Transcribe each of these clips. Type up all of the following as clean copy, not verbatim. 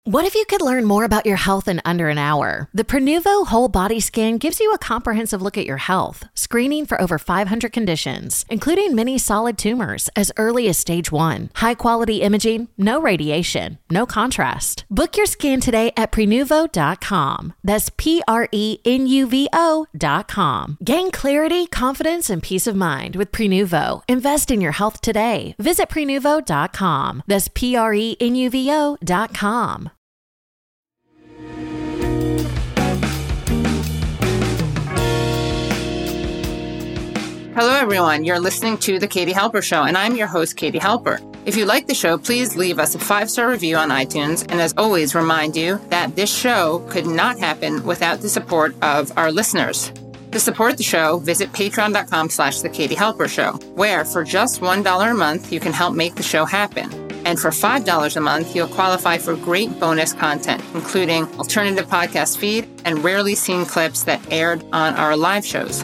What if you could learn more about your health in under an hour? The Prenuvo Whole Body Scan gives you a comprehensive look at your health, screening for over 500 conditions, including many solid tumors as early as stage 1. High-quality imaging, no radiation, no contrast. Book your scan today at Prenuvo.com. That's Prenuvo.com. Gain clarity, confidence, and peace of mind with Prenuvo. Invest in your health today. Visit Prenuvo.com. That's Prenuvo.com. Hello, everyone. You're listening to The Katie Halper Show, and I'm your host, Katie Halper. If you like the show, please leave us a 5-star review on iTunes. And as always, remind you that this show could not happen without the support of our listeners. To support the show, visit patreon.com/The Katie Halper Show, where for just $1 a month, you can help make the show happen. And for $5 a month, you'll qualify for great bonus content, including alternative podcast feed and rarely seen clips that aired on our live shows.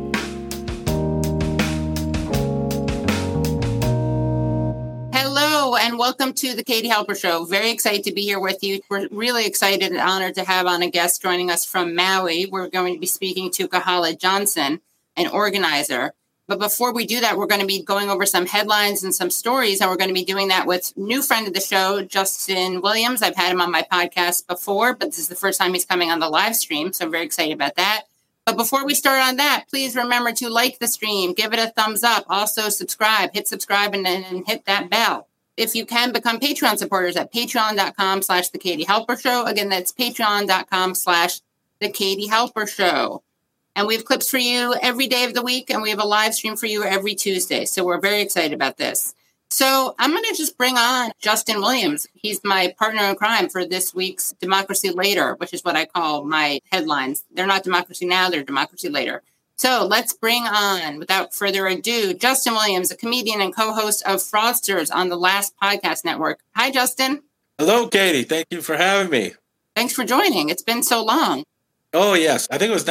Hello, and welcome to the Katie Halper Show. Very excited to be here with you. We're really excited and honored to have on a guest joining us from Maui. We're going to be speaking to Kahala Johnson, an organizer. But before we do that, we're going to be going over some headlines and some stories, and we're going to be doing that with new friend of the show, Justin Williams. I've had him on my podcast before, but this is the first time he's coming on the live stream, so I'm very excited about that. But before we start on that, please remember to like the stream, give it a thumbs up, also subscribe, hit subscribe, and hit that bell. If you can, become Patreon supporters at patreon.com/The Katie Halper Show. Again, that's patreon.com/The Katie Halper Show. And we have clips for you every day of the week, and we have a live stream for you every Tuesday. So we're very excited about this. So I'm going to just bring on Justin Williams. He's my partner in crime for this week's Democracy Later, which is what I call my headlines. They're not Democracy Now, they're Democracy Later. So let's bring on, without further ado, Justin Williams, a comedian and co-host of Fraudsters on the Last Podcast Network. Hi, Justin. Hello, Katie. Thank you for having me. Thanks for joining. It's been so long. Oh, yes. I think it was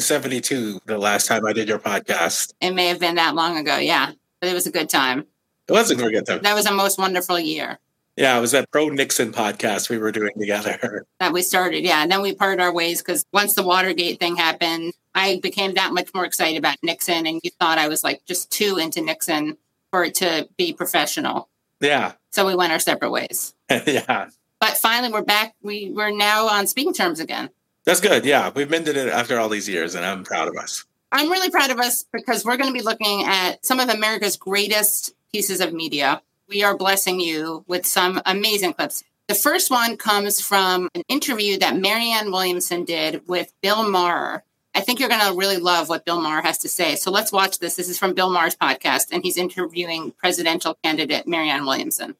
1972, the last time I did your podcast. It may have been that long ago, yeah. But it was a good time. It was a good time. That was a most wonderful year. Yeah, it was that pro-Nixon podcast we were doing together. That we started, yeah. And then we parted our ways because once the Watergate thing happened, I became that much more excited about Nixon. And you thought I was like just too into Nixon for it to be professional. Yeah. So we went our separate ways. Yeah. But finally, we're back. We're now on speaking terms again. That's good. Yeah. We've mended it after all these years, and I'm proud of us. I'm really proud of us because we're going to be looking at some of America's greatest pieces of media. We are blessing you with some amazing clips. The first one comes from an interview that Marianne Williamson did with Bill Maher. I think you're going to really love what Bill Maher has to say. So let's watch this. This is from Bill Maher's podcast, and he's interviewing presidential candidate Marianne Williamson.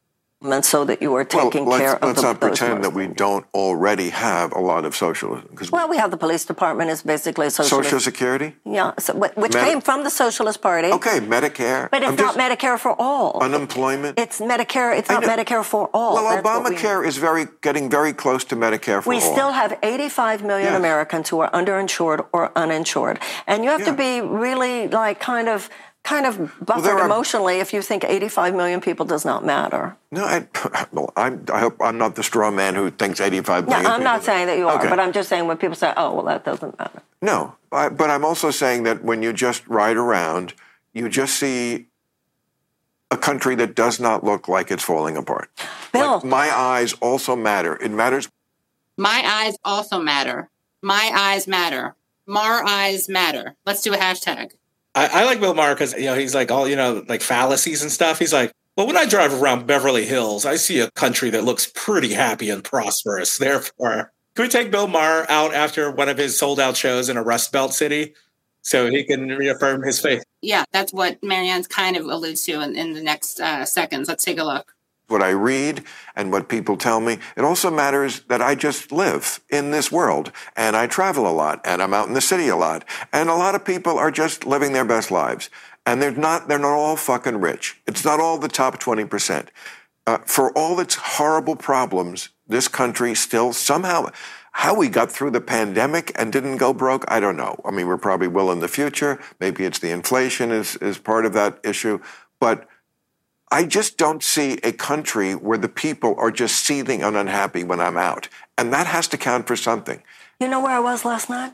And so that you are taking care of let's not pretend that we don't already have a lot of socialism. Well, we have the police department is basically socialist. Social Security? Yeah, so, which came from the Socialist Party. Okay, Medicare. But it's not Medicare for all. Unemployment. It's Medicare. It's not Medicare for all. Well, Obamacare is getting very close to Medicare for all. We still have 85 million Americans who are underinsured or uninsured. And you have to be really kind of buffered emotionally if you think 85 million people does not matter. No, I hope I'm not the straw man who thinks 85 million I'm not saying that you are, okay. But I'm just saying when people say, oh, well, that doesn't matter. No, but I'm also saying that when you just ride around, you just see a country that does not look like it's falling apart. Bill. Like, my eyes also matter. It matters. My eyes also matter. My eyes matter. Mar eyes matter. Let's do a hashtag. I like Bill Maher because, he's like all, like fallacies and stuff. He's like, well, when I drive around Beverly Hills, I see a country that looks pretty happy and prosperous. Therefore, can we take Bill Maher out after one of his sold-out shows in a Rust Belt city so he can reaffirm his faith? Yeah, that's what Marianne's kind of alludes to in the next seconds. Let's take a look. What I read and what people tell me, it also matters that I just live in this world and I travel a lot and I'm out in the city a lot. And a lot of people are just living their best lives. And they're not all fucking rich. It's not all the top 20%. For all its horrible problems, this country still somehow, how we got through the pandemic and didn't go broke, I don't know. I mean, we probably will in the future. Maybe it's the inflation is part of that issue. But I just don't see a country where the people are just seething and unhappy when I'm out. And that has to count for something. You know where I was last night?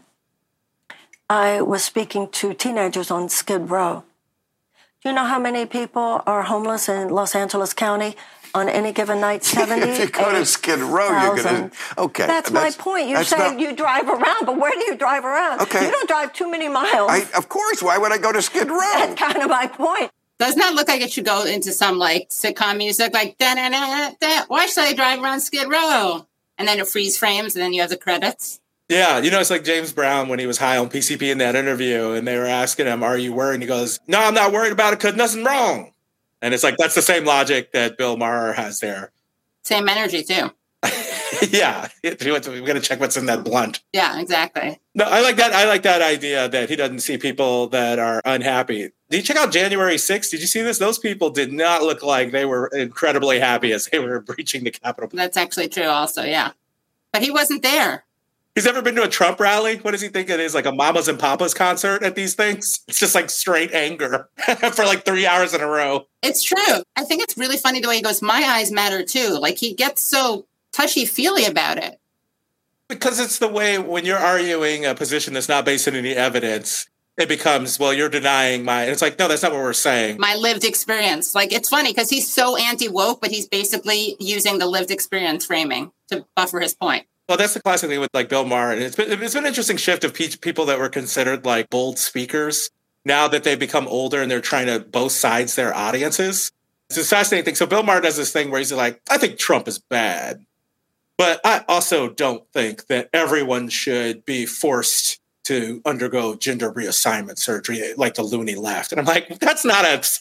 I was speaking to teenagers on Skid Row. Do you know how many people are homeless in Los Angeles County on any given night? 70. If you go to Skid Row, you're going to... Okay. That's my point. You say you drive around, but where do you drive around? Okay. You don't drive too many miles. Of course. Why would I go to Skid Row? That's kind of my point. Does not look like it should go into some like sitcom music like da-da-da-da. Why should I drive around Skid Row? And then it freeze frames and then you have the credits. Yeah, it's like James Brown when he was high on PCP in that interview and they were asking him, are you worried? And he goes, no, I'm not worried about it because nothing wrong. And it's like, that's the same logic that Bill Maher has there. Same energy too. Yeah, we're going to check what's in that blunt. Yeah, exactly. No, I like that. I like that idea that he doesn't see people that are unhappy. Did you check out January 6th? Did you see this? Those people did not look like they were incredibly happy as they were breaching the Capitol. That's actually true also, yeah. But he wasn't there. He's ever been to a Trump rally? What does he think it is? Like a Mamas and Papas concert at these things? It's just like straight anger for like 3 hours in a row. It's true. I think it's really funny the way he goes, my eyes matter too. Like he gets so touchy-feely about it. Because it's the way when you're arguing a position that's not based on any evidence, it becomes, well, you're denying my... And it's like, no, that's not what we're saying. My lived experience. Like, it's funny because he's so anti-woke, but he's basically using the lived experience framing to buffer his point. Well, that's the classic thing with like Bill Maher. And it's been an interesting shift of people that were considered like bold speakers. Now that they've become older and they're trying to both sides their audiences. It's a fascinating thing. So Bill Maher does this thing where he's like, I think Trump is bad. But I also don't think that everyone should be forced to undergo gender reassignment surgery like the loony left. And I'm like, that's not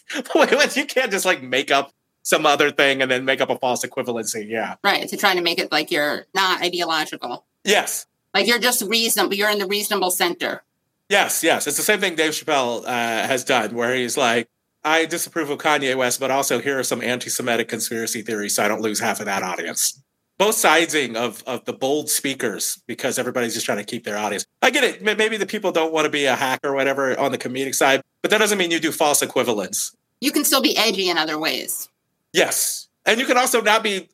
you can't just like make up some other thing and then make up a false equivalency. Yeah. Right. To try to make it like you're not ideological. Yes. Like you're just reasonable. You're in the reasonable center. Yes. Yes. It's the same thing Dave Chappelle has done where he's like, I disapprove of Kanye West, but also here are some anti-Semitic conspiracy theories so I don't lose half of that audience. Both sidesing of the bold speakers because everybody's just trying to keep their audience. I get it. Maybe the people don't want to be a hack or whatever on the comedic side, but that doesn't mean you do false equivalence. You can still be edgy in other ways. Yes. And you can also not be,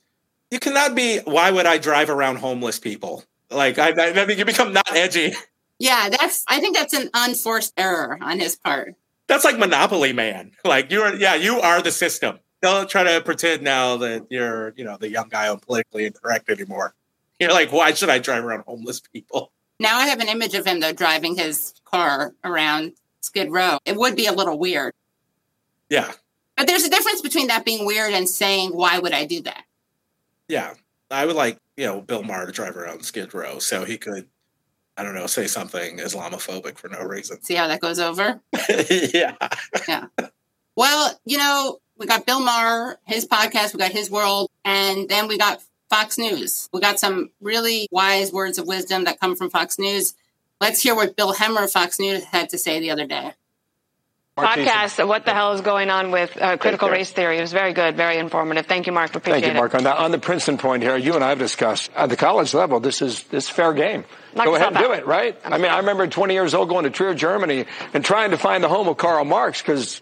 why would I drive around homeless people? Like, I mean, you become not edgy. Yeah, I think that's an unforced error on his part. That's like Monopoly Man. Like, you are the system. Don't try to pretend now that you're, the young guy on politically incorrect anymore. You're like, why should I drive around homeless people? Now I have an image of him, though, driving his car around Skid Row. It would be a little weird. Yeah. But there's a difference between that being weird and saying, why would I do that? Yeah. I would like, Bill Maher to drive around Skid Row so he could, I don't know, say something Islamophobic for no reason. See how that goes over? Yeah. Yeah. Well, we got Bill Maher, his podcast, we got His World, and then we got Fox News. We got some really wise words of wisdom that come from Fox News. Let's hear what Bill Hemmer of Fox News had to say the other day. Podcast, what the hell is going on with critical race theory? It was very good, very informative. Thank you, Mark. Appreciate it. Thank you, Mark. On the Princeton point here, you and I have discussed at the college level, this is fair game. Go ahead and do it, right? I mean, I remember 20 years old going to Trier, Germany, and trying to find the home of Karl Marx because,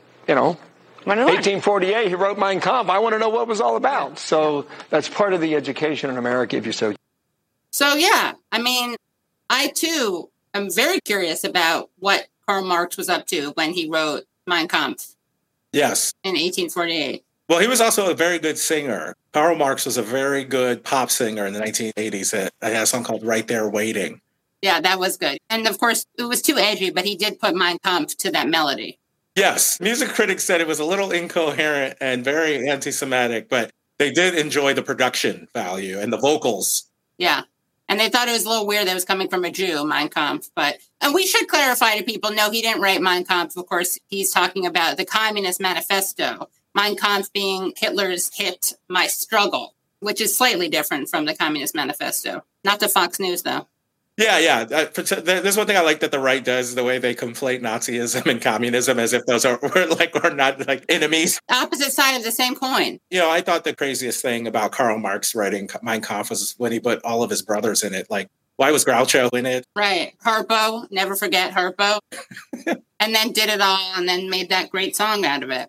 1848, he wrote Mein Kampf. I want to know what it was all about. So that's part of the education in America, if you so. So, yeah, I mean, I, too, am very curious about what Karl Marx was up to when he wrote Mein Kampf. Yes. In 1848. Well, he was also a very good singer. Karl Marx was a very good pop singer in the 1980s that had a song called Right There Waiting. Yeah, that was good. And, of course, it was too edgy, but he did put Mein Kampf to that melody. Yes. Music critics said it was a little incoherent and very anti-Semitic, but they did enjoy the production value and the vocals. Yeah. And they thought it was a little weird that it was coming from a Jew, Mein Kampf. And we should clarify to people, no, he didn't write Mein Kampf. Of course, he's talking about the Communist Manifesto. Mein Kampf being Hitler's hit, My Struggle, which is slightly different from the Communist Manifesto. Not the Fox News, though. Yeah. There's one thing I like that the right does, the way they conflate Nazism and communism as if those are not like enemies. Opposite side of the same coin. I thought the craziest thing about Karl Marx writing Mein Kampf was when he put all of his brothers in it. Like, why was Groucho in it? Right. Harpo. Never forget Harpo. And then did it all and then made that great song out of it.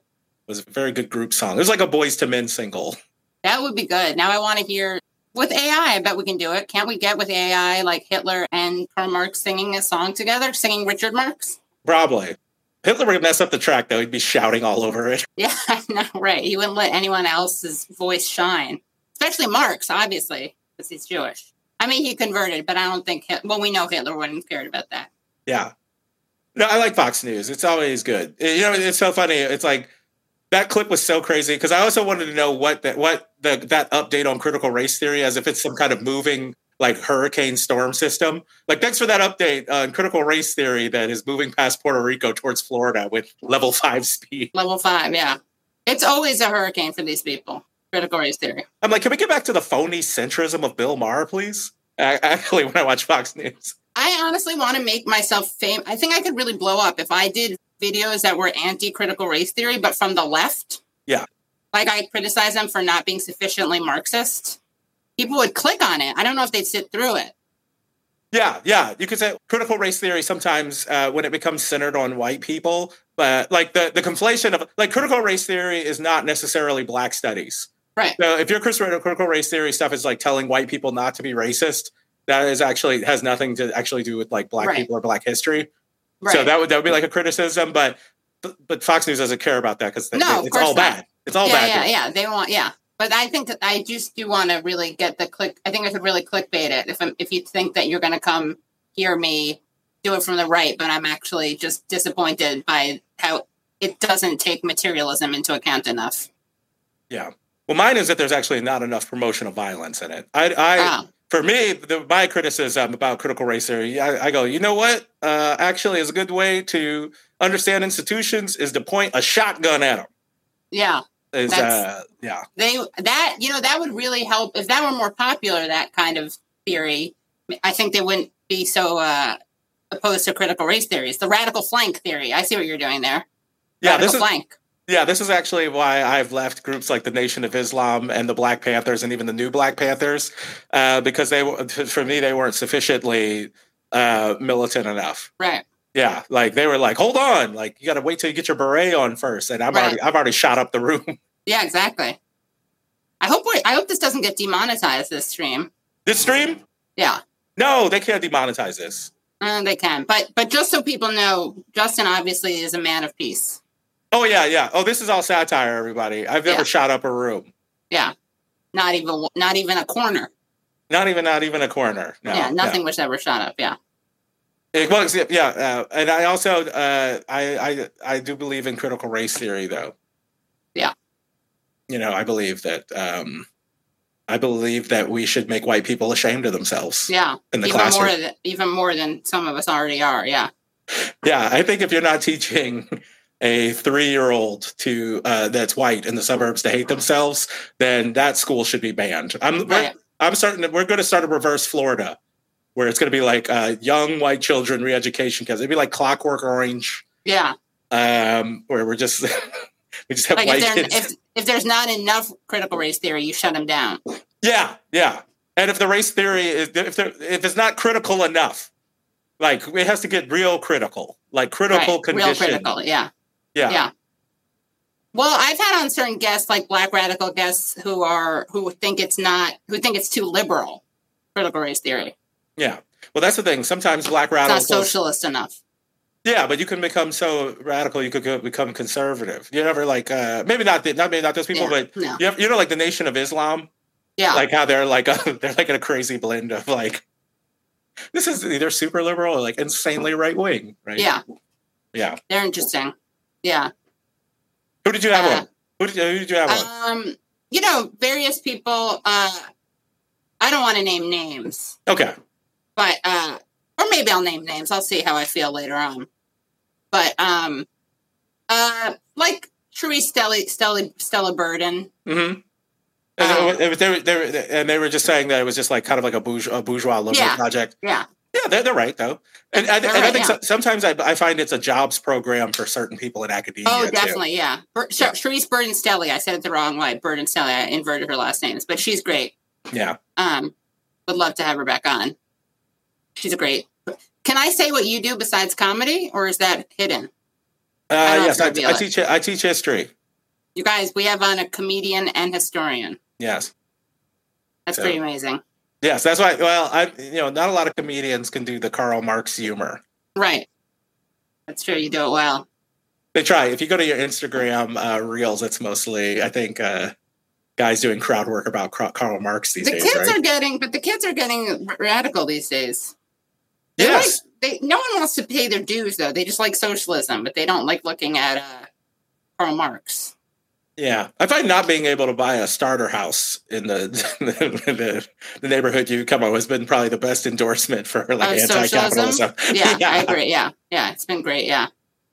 was a very good group song. It was like a Boys to Men single. That would be good. Now I want to hear with AI. I bet we can do it. Can't we get with AI like Hitler and Karl Marx singing a song together, singing Richard Marx? Probably. Hitler would mess up the track, though. He'd be shouting all over it. Yeah, I know, right. He wouldn't let anyone else's voice shine, especially Marx, obviously, because he's Jewish. I mean, he converted, but I don't think, we know Hitler wouldn't have cared about that. Yeah. No, I like Fox News. It's always good. You know, it's so funny. It's like, that clip was so crazy because I also wanted to know what that update on critical race theory, as if it's some kind of moving like hurricane storm system. Like, thanks for that update on critical race theory that is moving past Puerto Rico towards Florida with level 5 speed. Level 5, yeah. It's always a hurricane for these people. Critical race theory. I'm like, can we get back to the phony centrism of Bill Maher, please? Actually, when I watch Fox News, I honestly want to make myself famous. I think I could really blow up if I did videos that were anti-critical race theory, but from the left. Yeah. Like, I criticize them for not being sufficiently Marxist. People would click on it. I don't know if they'd sit through it. Yeah. You could say critical race theory sometimes when it becomes centered on white people, but like the conflation of like critical race theory is not necessarily Black studies. Right. So if your critical race theory stuff is like telling white people not to be racist, that is actually has nothing to actually do with like Black people or Black history. Right. So that would be like a criticism, but Fox News doesn't care about that because it's all bad. It's all bad. Yeah. They want, But I think that I just do want to really get the click. I think I could really clickbait it if you think that you're going to come hear me do it from the right, but I'm actually just disappointed by how it doesn't take materialism into account enough. Yeah. Well, mine is that there's actually not enough promotion of violence in it. For me, my criticism about critical race theory, I go, you know what? Actually, is a good way to understand institutions is to point a shotgun at them. Yeah. That would really help if that were more popular. That kind of theory, I think they wouldn't be so opposed to critical race theories. The radical flank theory. I see what you're doing there. Radical flank. Yeah, this is actually why I've left groups like the Nation of Islam and the Black Panthers and even the New Black Panthers, because for me, they weren't sufficiently militant enough. Right. Yeah, like they were like, hold on, like you got to wait till you get your beret on first, and I've already shot up the room. Yeah, exactly. I hope this doesn't get demonetized. This stream. This stream? Yeah. No, they can't demonetize this. They can, but just so people know, Justin obviously is a man of peace. Oh, yeah. Oh, this is all satire, everybody. I've never shot up a room. Yeah. Not even a corner. Not even a corner. No, yeah, nothing was ever shot up, yeah. And I also, I do believe in critical race theory, though. Yeah. You know, I believe that we should make white people ashamed of themselves. Yeah. In the classroom. Even more than some of us already are, yeah. Yeah, I think if you're not teaching a 3-year-old to that's white in the suburbs to hate themselves, then that school should be banned. We're going to start a reverse Florida, where it's going to be like young white children re-education because it'd be like Clockwork Orange. Yeah. Where we just have like white kids. If there's not enough critical race theory, you shut them down. Yeah. And if the race theory is if it's not critical enough, like it has to get real critical, like critical condition. Real critical, yeah. Yeah. Well, I've had on certain guests, like Black radical guests, who think it's too liberal, critical race theory. Yeah. Well, that's the thing. Sometimes Black radicals... It's not socialist enough. Yeah, but you can become so radical, you could become conservative. You never like, maybe not those people, but no. you know, like the Nation of Islam? Yeah. Like how they're like in a crazy blend of like, this is either super liberal or like insanely right wing, right? Yeah. Yeah. They're interesting. Yeah. Who did you have on? Who did you have on? You know, various people. I don't want to name names. Okay. But or maybe I'll name names. I'll see how I feel later on. But like Charisse Stella Burden. Mm-hmm. They were just saying that it was just like kind of like a bourgeois liberal project. Yeah. Yeah, they're right though, and I think sometimes I find it's a jobs program for certen people in academia. Oh, definitely, too. Yeah. Charisse Burden-Stelly. I said it the wrong way. Burden-Stelly. I inverted her last names, but she's great. Yeah. Would love to have her back on. She's a great. Can I say what you do besides comedy, or is that hidden? Yes, I teach history. You guys, we have on a comedian and historian. Yes. That's pretty amazing. Yes, that's why. Well, not a lot of comedians can do the Karl Marx humor. Right. That's true. You do it well. They try. If you go to your Instagram reels, it's mostly, I think, guys doing crowd work about Karl Marx these days. The kids are getting radical these days. Yes. No one wants to pay their dues, though. They just like socialism, but they don't like looking at Karl Marx. Yeah, I find not being able to buy a starter house in the neighborhood you come up has been probably the best endorsement for anti-capitalism. Yeah, I agree. Yeah, it's been great. Yeah.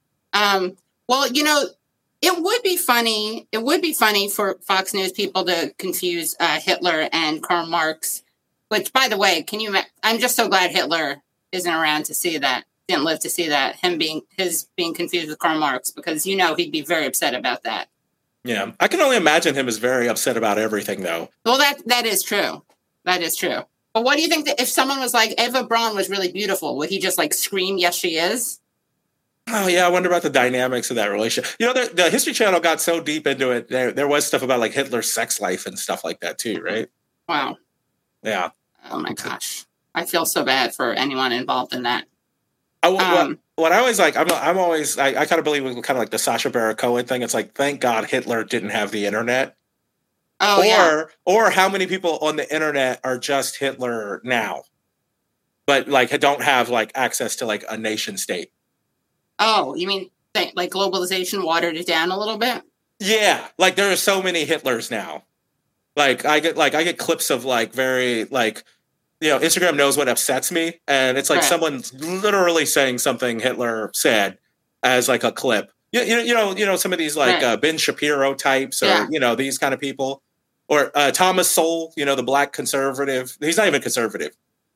Well, it would be funny. It would be funny for Fox News people to confuse Hitler and Karl Marx. Which, by the way, I'm just so glad Hitler isn't around to see that. Didn't live to see that. Him being confused with Karl Marx, because he'd be very upset about that. Yeah, I can only imagine him as very upset about everything, though. Well, that is true. That is true. But what do you think that if someone was like, Eva Braun was really beautiful, would he just scream, yes, she is? Oh, yeah, I wonder about the dynamics of that relationship. The History Channel got so deep into it, there was stuff about Hitler's sex life and stuff like that too, right? Wow. Yeah. Oh my gosh. I feel so bad for anyone involved in that. What I always I kind of believe in kind of like the Sacha Baron Cohen thing. It's thank God Hitler didn't have the internet. Oh, or how many people on the internet are just Hitler now, but don't have access to a nation state. Oh, you mean globalization watered it down a little bit? Yeah, there are so many Hitlers now. I get clips of very Instagram knows what upsets me, and it's someone's literally saying something Hitler said as a clip. Some of these Ben Shapiro types, or these kind of people, or Thomas Sowell, the black conservative. He's not even conservative.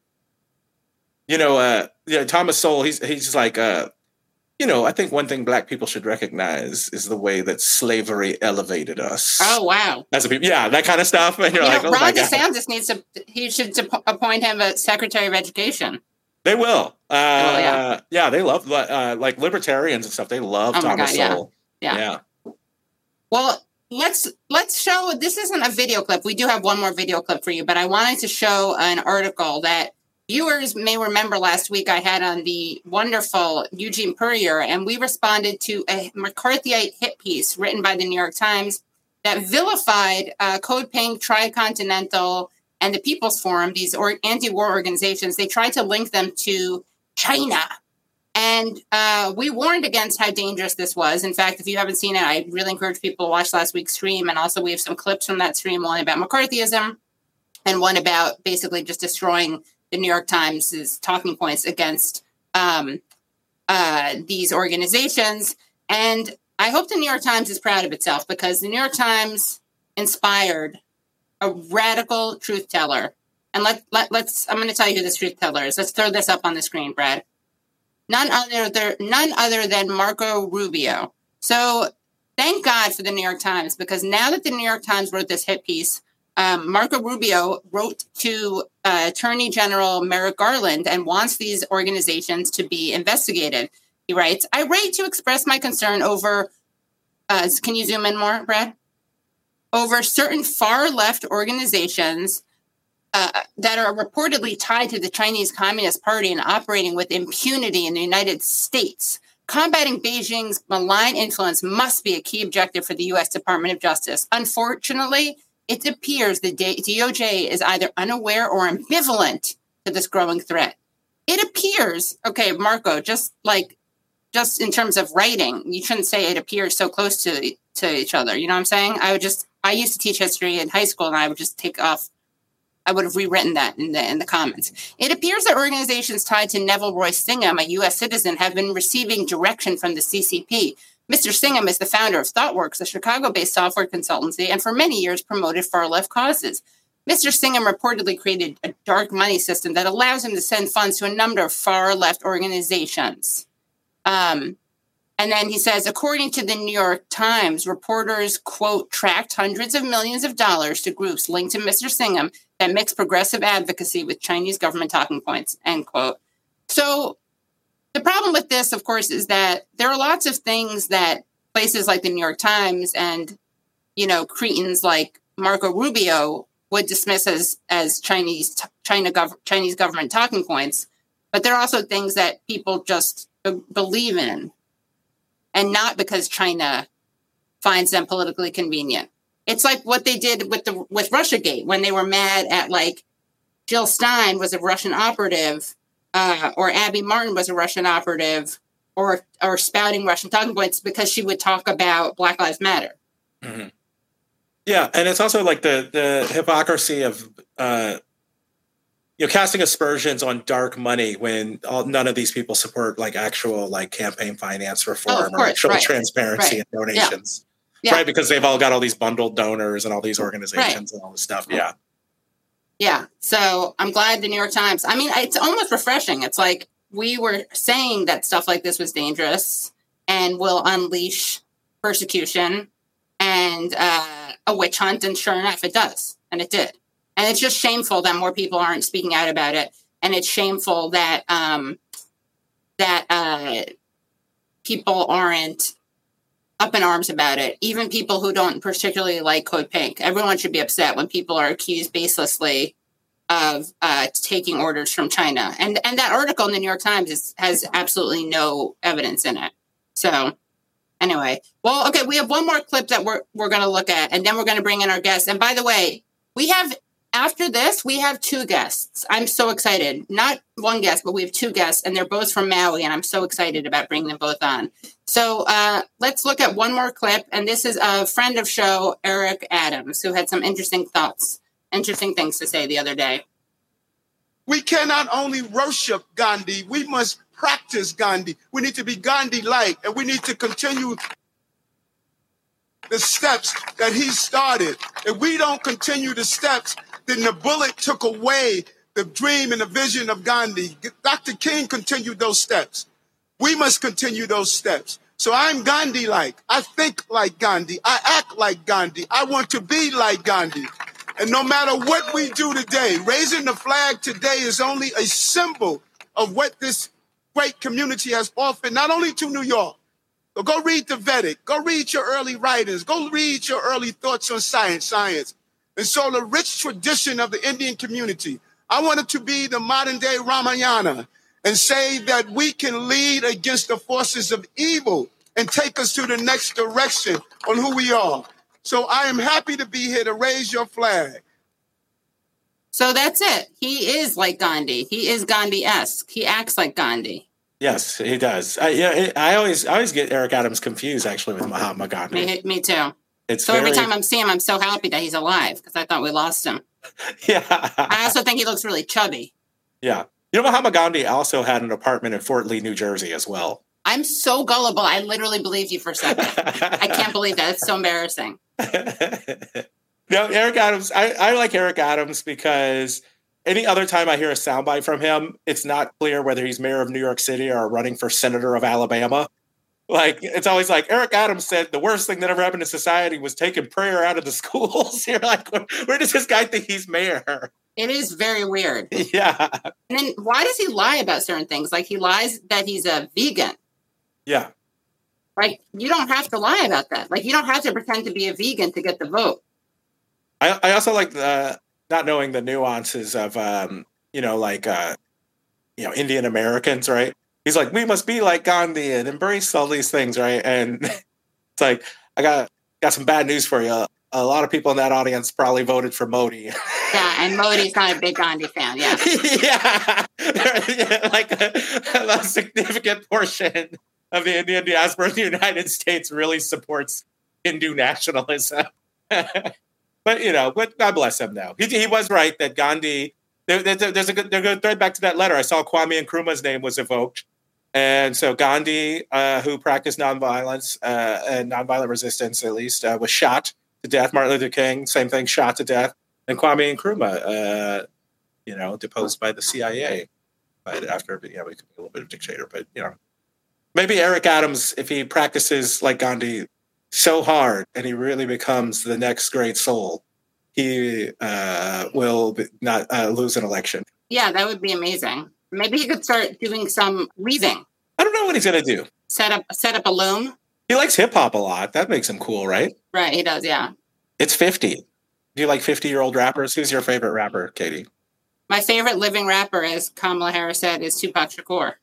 Thomas Sowell. He's I think one thing black people should recognize is the way that slavery elevated us. Oh, wow. As a people, that kind of stuff. And you're oh Ron DeSantis he should appoint him as Secretary of Education. They will. Yeah, they love, libertarians and stuff. They love Thomas Sowell. Yeah. Well, let's show, this isn't a video clip. We do have one more video clip for you, but I wanted to show an article that viewers may remember last week I had on the wonderful Eugene Puryear, and we responded to a McCarthyite hit piece written by the New York Times that vilified Code Pink, Tricontinental, and the People's Forum, these anti-war organizations. They tried to link them to China. And we warned against how dangerous this was. In fact, if you haven't seen it, I really encourage people to watch last week's stream. And also we have some clips from that stream, one about McCarthyism and one about basically just destroying the New York Times' talking points against these organizations. And I hope the New York Times is proud of itself, because the New York Times inspired a radical truth teller. And let's I'm going to tell you who this truth teller is. Let's throw this up on the screen, Brad. None other than Marco Rubio. So thank God for the New York Times, because now that the New York Times wrote this hit piece, Marco Rubio wrote to Attorney General Merrick Garland and wants these organizations to be investigated. He writes, I write to express my concern over, can you zoom in more, Brad? Over certain far-left organizations that are reportedly tied to the Chinese Communist Party and operating with impunity in the United States. Combating Beijing's malign influence must be a key objective for the U.S. Department of Justice. Unfortunately, it appears the DOJ is either unaware or ambivalent to this growing threat. It appears, okay, Marco, just in terms of writing, you shouldn't say it appears so close to each other. You know what I'm saying? I used to teach history in high school, and I would just take off. I would have rewritten that in the comments. It appears that organizations tied to Neville Royce Singham, a U.S. citizen, have been receiving direction from the CCP. Mr. Singham is the founder of ThoughtWorks, a Chicago-based software consultancy, and for many years promoted far-left causes. Mr. Singham reportedly created a dark money system that allows him to send funds to a number of far-left organizations. And then he says, according to the New York Times, reporters, quote, tracked hundreds of millions of dollars to groups linked to Mr. Singham that mix progressive advocacy with Chinese government talking points, end quote. So the problem with this, of course, is that there are lots of things that places like the New York Times and cretins like Marco Rubio would dismiss as Chinese government talking points, but they're also things that people just believe in, and not because China finds them politically convenient. It's like what they did with Russiagate when they were mad at Jill Stein was a Russian operative, or Abby Martin was a Russian operative, or spouting Russian talking points because she would talk about Black Lives Matter. Mm-hmm. Yeah, and it's also like the hypocrisy of casting aspersions on dark money when none of these people support actual campaign finance reform or actual transparency and donations, right? Because they've all got all these bundled donors and all these organizations and all this stuff. Yeah, yeah. So I'm glad the New York Times. I mean, it's almost refreshing. It's like we were saying that stuff like this was dangerous and will unleash persecution and a witch hunt, and sure enough, it does, and it did. And it's just shameful that more people aren't speaking out about it, and it's shameful that people aren't up in arms about it. Even people who don't particularly like Code Pink, everyone should be upset when people are accused baselessly of taking orders from China. And that article in the New York Times has absolutely no evidence in it. So. Anyway, well, okay, we have one more clip that we're going to look at, and then we're going to bring in our guests. And by the way, after this, we have two guests. I'm so excited. Not one guest, but we have two guests, and they're both from Maui, and I'm so excited about bringing them both on. So let's look at one more clip, and this is a friend of show, Eric Adams, who had some interesting things to say the other day. We cannot only worship Gandhi, we must practice Gandhi. We need to be Gandhi-like, and we need to continue the steps that he started. If we don't continue the steps, then the bullet took away the dream and the vision of Gandhi. Dr. King continued those steps. We must continue those steps. So I'm Gandhi-like. I think like Gandhi. I act like Gandhi. I want to be like Gandhi. And no matter what we do today, raising the flag today is only a symbol of what this great community has offered, not only to New York, but go read the Vedic, go read your early writings, go read your early thoughts on science. And so the rich tradition of the Indian community, I want it to be the modern day Ramayana and say that we can lead against the forces of evil and take us to the next direction on who we are. So I am happy to be here to raise your flag. So that's it. He is like Gandhi. He is Gandhi-esque. He acts like Gandhi. Yes, he does. I always get Eric Adams confused, actually, with Mahatma Gandhi. Me too. Every time I see him, I'm so happy that he's alive because I thought we lost him. Yeah. I also think he looks really chubby. Yeah. Mahatma Gandhi also had an apartment in Fort Lee, New Jersey as well. I'm so gullible. I literally believed you for a second. I can't believe that. It's so embarrassing. No, Eric Adams, I like Eric Adams because any other time I hear a soundbite from him, it's not clear whether he's mayor of New York City or running for senator of Alabama. It's always like Eric Adams said the worst thing that ever happened to society was taking prayer out of the schools. You're like, where does this guy think he's mayor? It is very weird. Yeah. And then why does he lie about certain things? Like he lies that he's a vegan. Yeah. You don't have to lie about that. You don't have to pretend to be a vegan to get the vote. I also like not knowing the nuances of, Indian Americans, right? He's like, we must be like Gandhi and embrace all these things, right? And it's like, I got some bad news for you. A lot of people in that audience probably voted for Modi. Yeah, and Modi's not a big Gandhi fan, yeah. Yeah, a significant portion of the Indian diaspora in the United States really supports Hindu nationalism. But God bless him, though. He was right that Gandhi, there's a good thread back to that letter. I saw Kwame Nkrumah's name was evoked. And so Gandhi, who practiced nonviolence and nonviolent resistance, at least, was shot to death. Martin Luther King, same thing, shot to death. And Kwame Nkrumah, deposed by the CIA. But after, he could be a little bit of a dictator. But, maybe Eric Adams, if he practices like Gandhi so hard and he really becomes the next great soul, he will not lose an election. Yeah, that would be amazing. Maybe he could start doing some weaving. I don't know what he's going to do. Set up a loom. He likes hip hop a lot. That makes him cool, right? Right, he does, yeah. It's 50. Do you like 50-year-old rappers? Who's your favorite rapper, Katie? My favorite living rapper, as Kamala Harris said, is Tupac Shakur.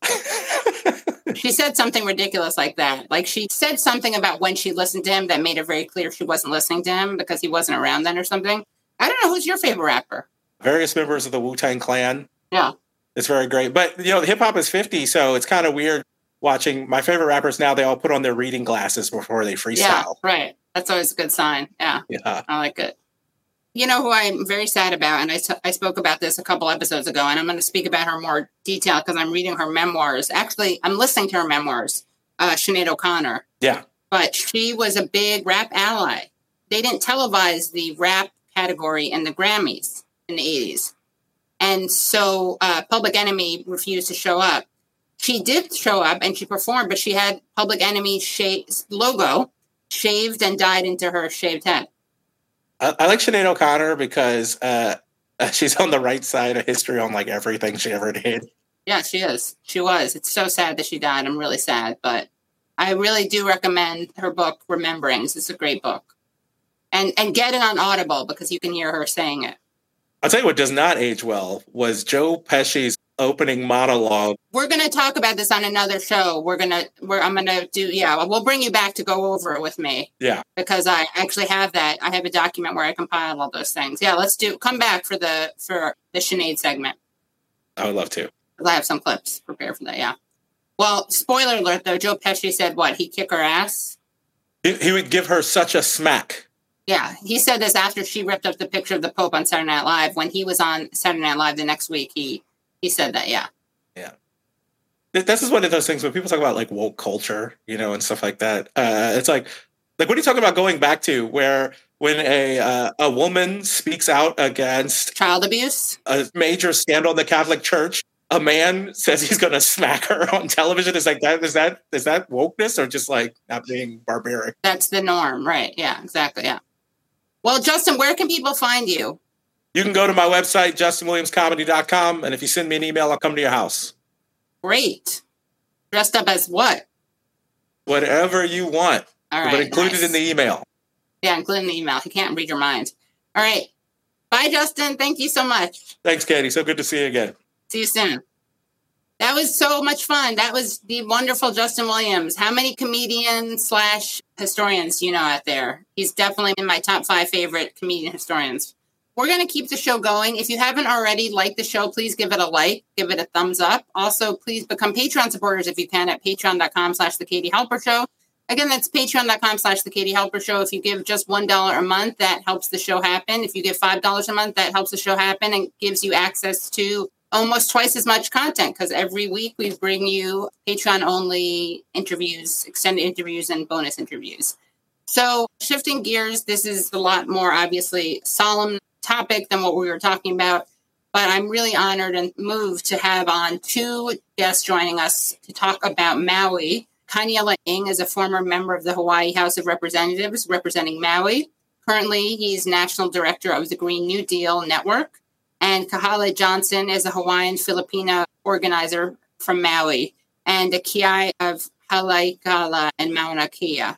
She said something ridiculous like that. Like, she said something about when she listened to him that made it very clear she wasn't listening to him because he wasn't around then or something. I don't know. Who's your favorite rapper? Various members of the Wu-Tang Clan. Yeah. It's very great. But, hip-hop is 50, so it's kind of weird watching my favorite rappers now. They all put on their reading glasses before they freestyle. Yeah, right. That's always a good sign. Yeah. I like it. You know who I'm very sad about, and I spoke about this a couple episodes ago, and I'm going to speak about her more detail because I'm reading her memoirs. Actually, I'm listening to her memoirs, Sinead O'Connor. Yeah. But she was a big rap ally. They didn't televise the rap category in the Grammys in the 80s. And so Public Enemy refused to show up. She did show up and she performed, but she had Public Enemy logo shaved and dyed into her shaved head. I like Sinead O'Connor because she's on the right side of history on like everything she ever did. Yeah, she is. She was. It's so sad that she died. I'm really sad, but I really do recommend her book, Rememberings. It's a great book. And get it on Audible because you can hear her saying it. I'll tell you what does not age well was Joe Pesci's opening monologue. We're going to talk about this on another show. we'll bring you back to go over it with me. Yeah. Because I actually have that. I have a document where I compile all those things. Yeah, come back for the Sinead segment. I would love to. I have some clips prepared for that, yeah. Well, spoiler alert though, Joe Pesci said what? He'd kick her ass? He would give her such a smack. Yeah, he said this after she ripped up the picture of the Pope on Saturday Night Live. When he was on Saturday Night Live the next week, he said that, yeah. Yeah. This is one of those things when people talk about like woke culture, and stuff like that. It's like what are you talking about going back to where when a woman speaks out against child abuse, a major scandal in the Catholic Church, a man says he's going to smack her on television? Is like that? Is that wokeness or just like not being barbaric? That's the norm, right? Yeah, exactly. Yeah. Well, Justin, where can people find you? You can go to my website, justinwilliamscomedy.com, and if you send me an email, I'll come to your house. Great. Dressed up as what? Whatever you want. All right. But included in the email. Yeah, including the email. He can't read your mind. All right. Bye, Justin. Thank you so much. Thanks, Katie. So good to see you again. See you soon. That was so much fun. That was the wonderful Justin Williams. How many comedians / historians do you know out there? He's definitely in my top 5 favorite comedian historians. We're going to keep the show going. If you haven't already liked the show, please give it a like, give it a thumbs up. Also, please become Patreon supporters if you can at patreon.com/The Katie Halper Show. Again, that's patreon.com/The Katie Halper Show. If you give just $1 a month, that helps the show happen. If you give $5 a month, that helps the show happen and gives you access to almost twice as much content because every week we bring you Patreon-only interviews, extended interviews, and bonus interviews. So shifting gears, this is a lot more obviously solemn topic than what we were talking about, but I'm really honored and moved to have on 2 guests joining us to talk about Maui. Kainiala Ing is a former member of the Hawaii House of Representatives representing Maui. Currently, he's National Director of the Green New Deal Network. And Kahala Johnson is a Hawaiian-Filipino organizer from Maui and a kiai of Halaikala and Mauna Kea.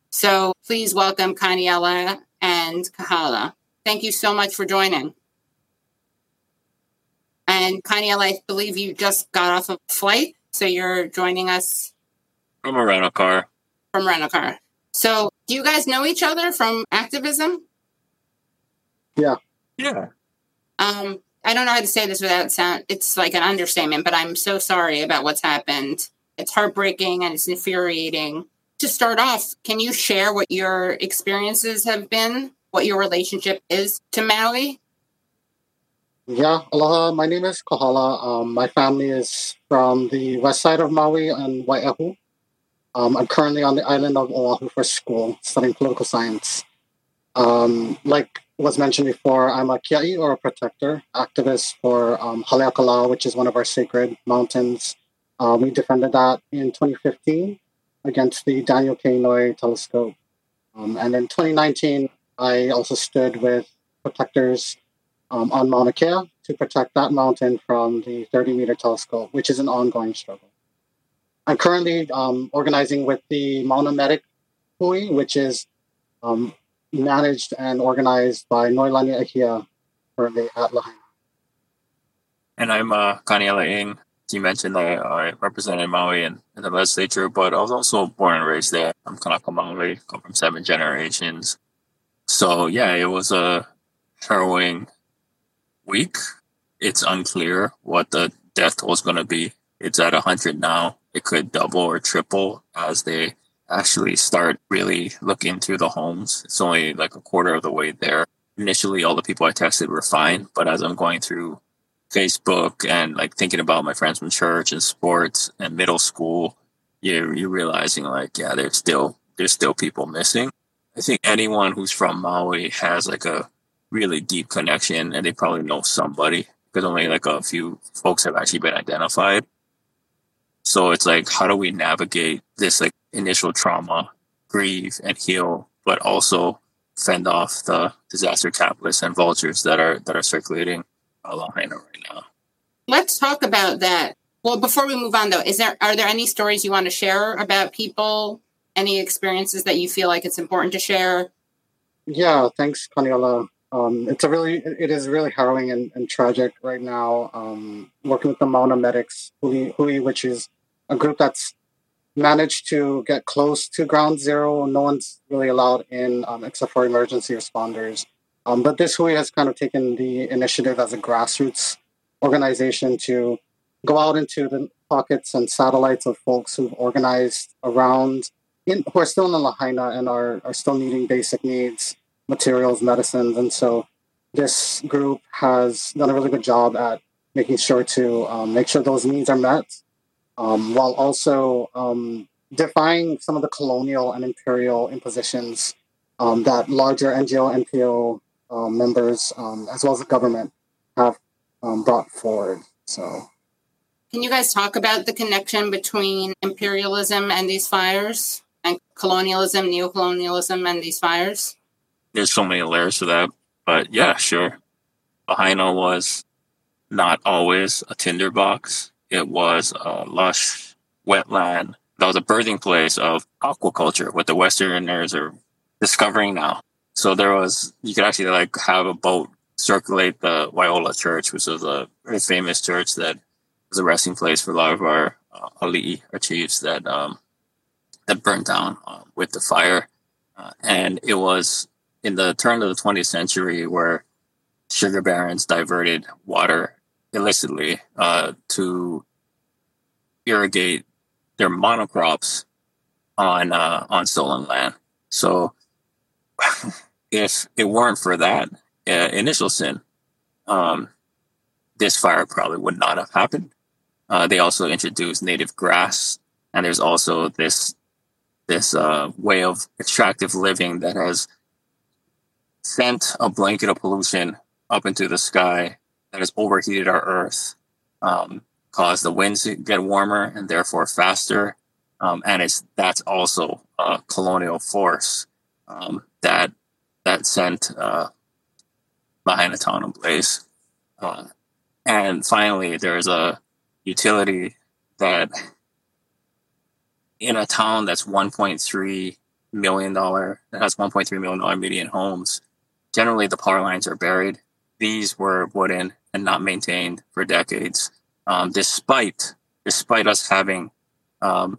So please welcome Kainiala and Kahala. Thank you so much for joining. And Kainiala, I believe you just got off a flight, so you're joining us from a rental car. From rental car. So do you guys know each other from activism? Yeah. I don't know how to say this without sound. It's like an understatement, but I'm so sorry about what's happened. It's heartbreaking and it's infuriating. To start off, can you share what your experiences have been, what your relationship is to Maui? Yeah, aloha. My name is Kahala. My family is from the west side of Maui and Waiahu. I'm currently on the island of Oahu for school, studying political science. Like was mentioned before, I'm a kiai or a protector, activist for Haleakala, which is one of our sacred mountains. We defended that in 2015 against the Daniel K. Inouye telescope. And in 2019, I also stood with protectors on Mauna Kea to protect that mountain from the 30-meter telescope, which is an ongoing struggle. I'm currently organizing with the Mauna Medic Hui, which is managed and organized by Noelani Ahia, currently at Lahaina. And I'm Kaniela Ing. You mentioned that I represented Maui in the legislature, but I was also born and raised there. I'm Kanaka Maui, come from 7 generations. So yeah, it was a harrowing week. It's unclear what the death toll is going to be. It's at 100 now. It could double or triple as they actually start really looking through the homes. It's only like a quarter of the way there. Initially, all the people I texted were fine, but as I'm going through Facebook and like thinking about my friends from church and sports and middle school, you're realizing like, yeah, there's still people missing. I think anyone who's from Maui has like a really deep connection, and they probably know somebody, because only like a few folks have actually been identified. So it's like, how do we navigate this like initial trauma, grieve and heal, but also fend off the disaster capitalists and vultures that are circulating Lahaina right now? Let's talk about that. Well, before we move on though, are there any stories you want to share about people? Any experiences that you feel like it's important to share? Yeah, thanks, Kaniela. It is really harrowing and tragic right now. Working with the Mauna Medics, Hui, which is a group that's managed to get close to ground zero. No one's really allowed in except for emergency responders. But this Hui has kind of taken the initiative as a grassroots organization to go out into the pockets and satellites of folks who've organized around, who are still in the Lahaina and are still needing basic needs, materials, medicines. And so this group has done a really good job at making sure to make sure those needs are met, while also defying some of the colonial and imperial impositions that larger NGO, NPO members, as well as the government, have brought forward. So, can you guys talk about the connection between imperialism and these fires, and colonialism, neocolonialism, and these fires? There's so many layers to that, but yeah, sure. Lahaina was not always a tinderbox. It was a lush wetland. That was a birthing place of aquaculture, what the Westerners are discovering now. So you could actually like have a boat circulate the Waiola Church, which was a very famous church that was a resting place for a lot of our ali'i, our chiefs that burnt down with the fire. And it was in the turn of the 20th century where sugar barons diverted water illicitly to irrigate their monocrops on stolen land. So if it weren't for that initial sin, this fire probably would not have happened. They also introduced native grass, and there's also this way of extractive living that has sent a blanket of pollution up into the sky that has overheated our earth, caused the winds to get warmer and therefore faster. And that's also a colonial force that sent Lahaina town ablaze. And finally, there's a utility that in a town that's $1.3 million, that has $1.3 million median homes, generally the power lines are buried. These were wooden and not maintained for decades, despite us having a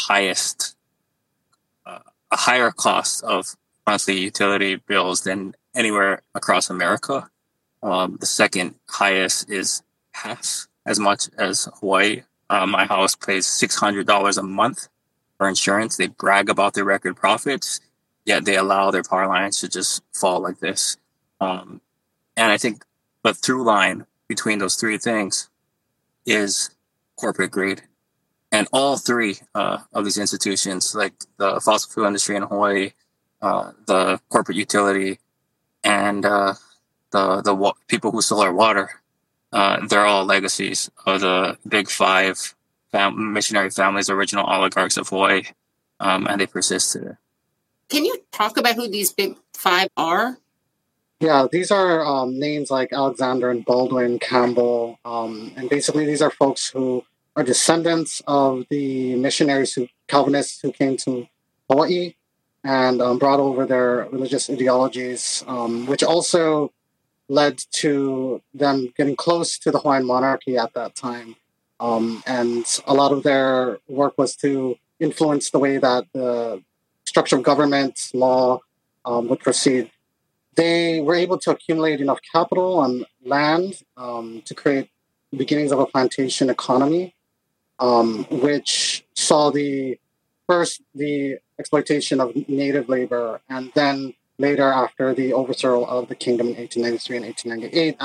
higher cost of monthly utility bills than anywhere across America. The second highest is half as much as Hawaii. My house pays $600 a month for insurance. They brag about their record profits, yet they allow their power lines to just fall like this. And I think the through line between those three things is corporate greed. And all three of these institutions, like the fossil fuel industry in Hawaii, the corporate utility, and the people who sell our water, they're all legacies of the big five missionary families, original oligarchs of Hawaii, and they persist today. Can you talk about who these big five are? Yeah, these are names like Alexander and Baldwin Campbell, and basically these are folks who are descendants of the missionaries, Calvinists who came to Hawaii and brought over their religious ideologies, which also led to them getting close to the Hawaiian monarchy at that time. And a lot of their work was to influence the way that the structure of government, law would proceed. They were able to accumulate enough capital and land to create the beginnings of a plantation economy, which saw the exploitation of native labor, and then later, after the overthrow of the kingdom in 1893 and 1898,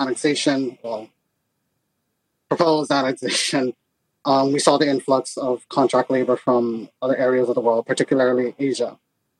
proposed annexation, we saw the influx of contract labor from other areas of the world, particularly Asia.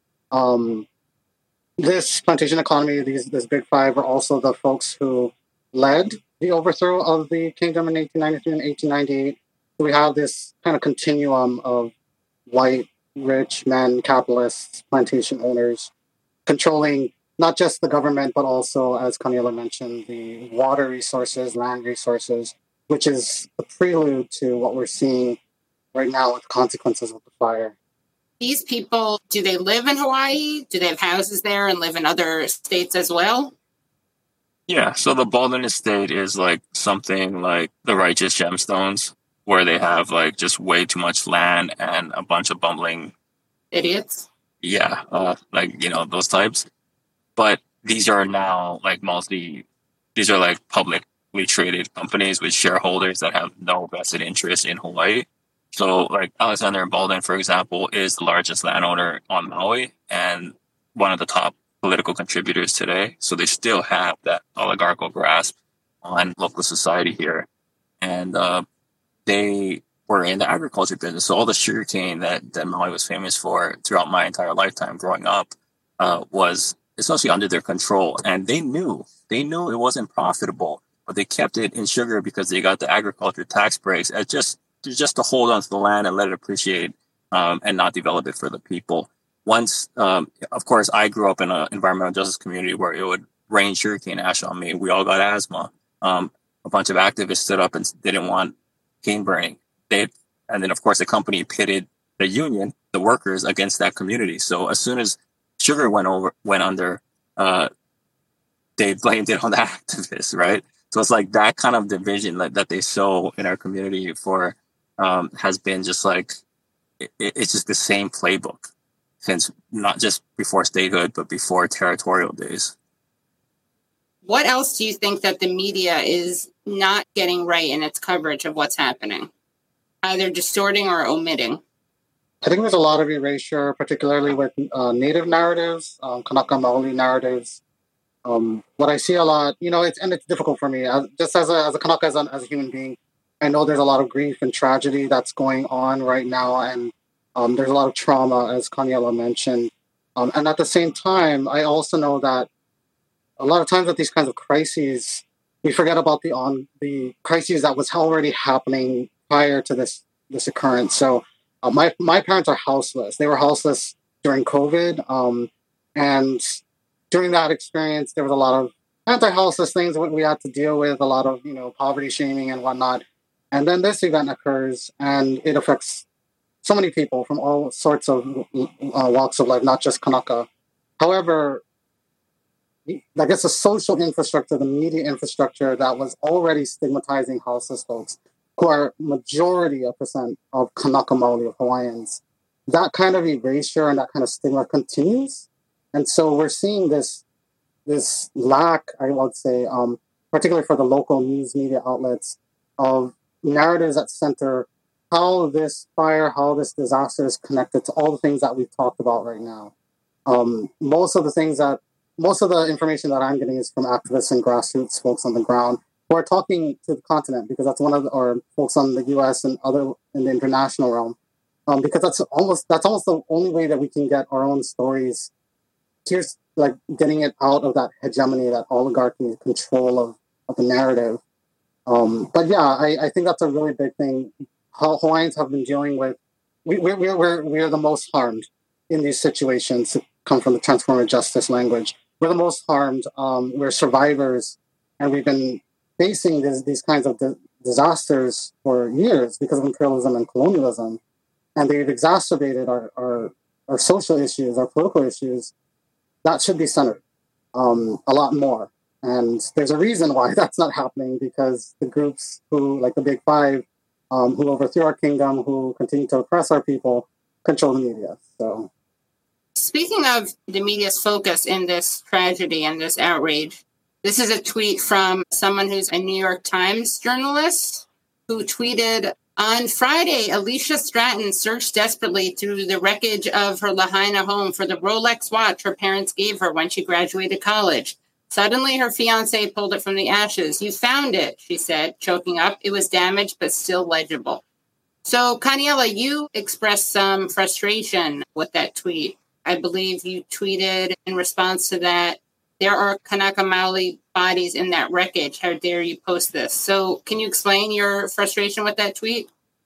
This plantation economy, this Big Five, were also the folks who led the overthrow of the kingdom in 1893 and 1898. So we have this kind of continuum of white, rich men, capitalists, plantation owners, controlling not just the government, but also, as Kaniela mentioned, the water resources, land resources, which is a prelude to what we're seeing right now with the consequences of the fire. These people, do they live in Hawaii? Do they have houses there and live in other states as well? Yeah, so the Baldwin Estate is like something like the Righteous Gemstones, where they have like just way too much land and a bunch of bumbling idiots. Yeah, those types. But these are now these are like publicly traded companies with shareholders that have no vested interest in Hawaii. So like Alexander Baldwin, for example, is the largest landowner on Maui and one of the top political contributors today. So they still have that oligarchical grasp on local society here. And they were in the agriculture business. So all the sugarcane that Maui was famous for throughout my entire lifetime growing up was essentially under their control. And they knew it wasn't profitable, but they kept it in sugar because they got the agriculture tax breaks as just to hold onto the land and let it appreciate and not develop it for the people. Once, of course, I grew up in an environmental justice community where it would rain sugarcane ash on me. We all got asthma. A bunch of activists stood up and didn't want cane burning. And then, of course, the company pitted the union, the workers, against that community. So as soon as sugar went under, they blamed it on the activists, right? So it's like that kind of division that they sow in our community for has been just like, it's just the same playbook since not just before statehood, but before territorial days. What else do you think that the media is not getting right in its coverage of what's happening? Either distorting or omitting? I think there's a lot of erasure, particularly with Native narratives, Kanaka Maoli narratives. What I see a lot, it's difficult for me. Just as a Kanaka, as a human being, I know there's a lot of grief and tragedy that's going on right now, and there's a lot of trauma, as Kaniela mentioned. And at the same time, I also know that a lot of times with these kinds of crises, we forget about the crises that was already happening prior to this occurrence. So my parents are houseless. They were houseless during COVID. And during that experience, there was a lot of anti-houseless things that we had to deal with, a lot of, poverty shaming and whatnot. And then this event occurs and it affects so many people from all sorts of walks of life, not just Kanaka. However, I guess the social infrastructure, the media infrastructure that was already stigmatizing houseless folks, who are majority of Kanaka Maoli, of Hawaiians, that kind of erasure and that kind of stigma continues. And so we're seeing this lack, I would say, particularly for the local news media outlets, of narratives that center how this fire, how this disaster is connected to all the things that we've talked about right now. Most of the information that I'm getting is from activists and grassroots folks on the ground who are talking to the continent, because that's or folks on the U.S. and other in the international realm, because that's almost the only way that we can get our own stories. Here's like getting it out of that hegemony, that oligarchy control of the narrative. But yeah, I think that's a really big thing. How Hawaiians have been dealing with, we're the most harmed in these situations to come from the transformative justice language. We're the most harmed. We're survivors, and we've been facing these kinds of disasters for years because of imperialism and colonialism, and they've exacerbated our social issues or political issues, that should be centered a lot more. And there's a reason why that's not happening, because the groups who, like the Big Five, who overthrew our kingdom, who continue to oppress our people, control the media. So, speaking of the media's focus in this tragedy and this outrage, this is a tweet from someone who's a New York Times journalist who tweeted, on Friday, Alicia Stratton searched desperately through the wreckage of her Lahaina home for the Rolex watch her parents gave her when she graduated college. Suddenly, her fiance pulled it from the ashes. You found it, she said, choking up. It was damaged, but still legible. So, Kaniela, you expressed some frustration with that tweet. I believe you tweeted in response to that, there are Kanaka Maoli bodies in that wreckage. How dare you post this? So, can you explain your frustration with that tweet?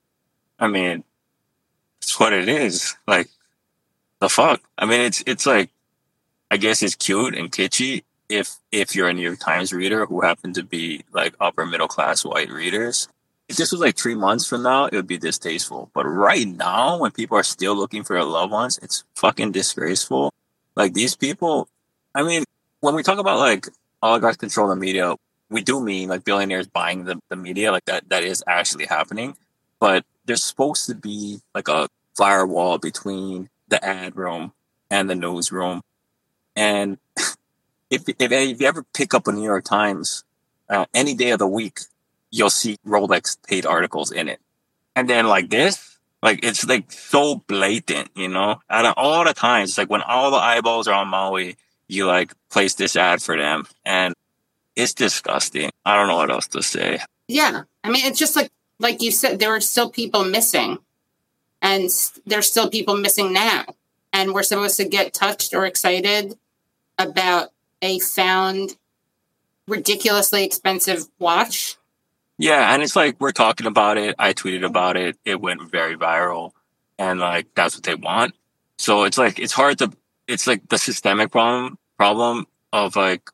I mean, it's what it is. Like, the fuck? I mean, it's like, I guess it's cute and kitschy if you're a New York Times reader who happen to be like upper middle class white readers. If this was like 3 months from now, it would be distasteful. But right now, when people are still looking for their loved ones, it's fucking disgraceful. Like, these people, I mean, when we talk about like oligarchs control the media, we do mean like billionaires buying the media, like that is actually happening. But there's supposed to be like a firewall between the ad room and the newsroom. And if you ever pick up a New York Times, any day of the week, you'll see Rolex paid articles in it. And then like this, like it's like so blatant, you know? Out of all the times, it's like when all the eyeballs are on Maui, you like place this ad for them. And it's disgusting. I don't know what else to say. Yeah. I mean, it's just like you said, there are still people missing. And there's still people missing now. And we're supposed to get touched or excited about a found ridiculously expensive watch. Yeah, and it's like we're talking about it. I tweeted about it. It went very viral, and like that's what they want. So it's like it's hard to. It's like the systemic problem of like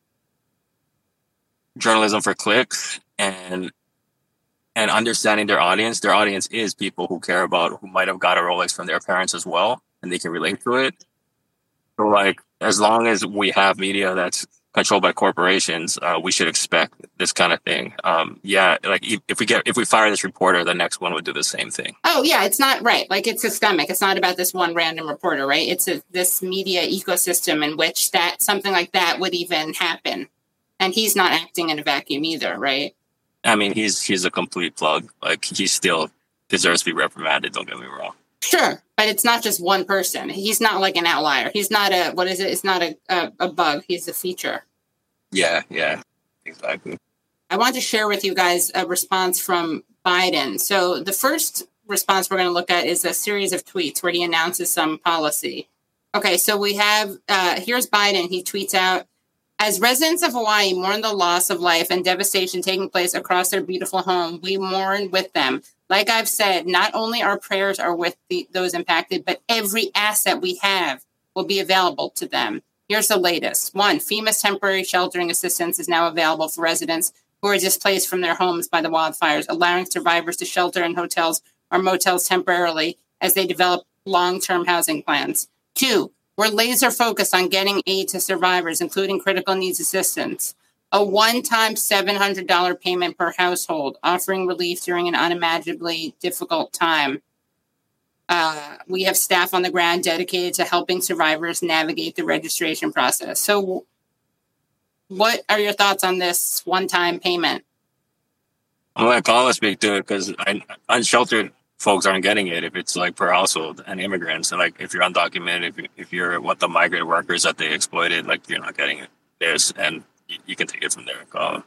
journalism for clicks and understanding their audience. Their audience is people who care about, who might have got a Rolex from their parents as well, and they can relate to it. So like, as long as we have media that's controlled by corporations, we should expect this kind of thing. Yeah, like if we fire this reporter, the next one would do the same thing. Oh yeah, it's not right. Like it's systemic. It's not about this one random reporter, right? It's this media ecosystem in which something like that would even happen, and he's not acting in a vacuum either, right? I mean, he's a complete plug. Like he still deserves to be reprimanded. Don't get me wrong. Sure, but it's not just one person. He's not like an outlier. He's not it's not a bug. He's a feature. Yeah, exactly. I want to share with you guys a response from Biden. So the first response we're going to look at is a series of tweets where he announces some policy. Okay, so we have, here's Biden. He tweets out, as residents of Hawaii mourn the loss of life and devastation taking place across their beautiful home, we mourn with them. Like I've said, not only our prayers are with those impacted, but every asset we have will be available to them. Here's the latest. 1, FEMA's temporary sheltering assistance is now available for residents who are displaced from their homes by the wildfires, allowing survivors to shelter in hotels or motels temporarily as they develop long-term housing plans. 2, we're laser focused on getting aid to survivors, including critical needs assistance. A one-time $700 payment per household, offering relief during an unimaginably difficult time. We have staff on the ground dedicated to helping survivors navigate the registration process. So what are your thoughts on this one-time payment? I'm going to call and speak to it because unsheltered folks aren't getting it if it's like per household, and immigrants. And like if you're undocumented, if you're the migrant workers that they exploited, like you're not getting this, and you can take it from there, Colin.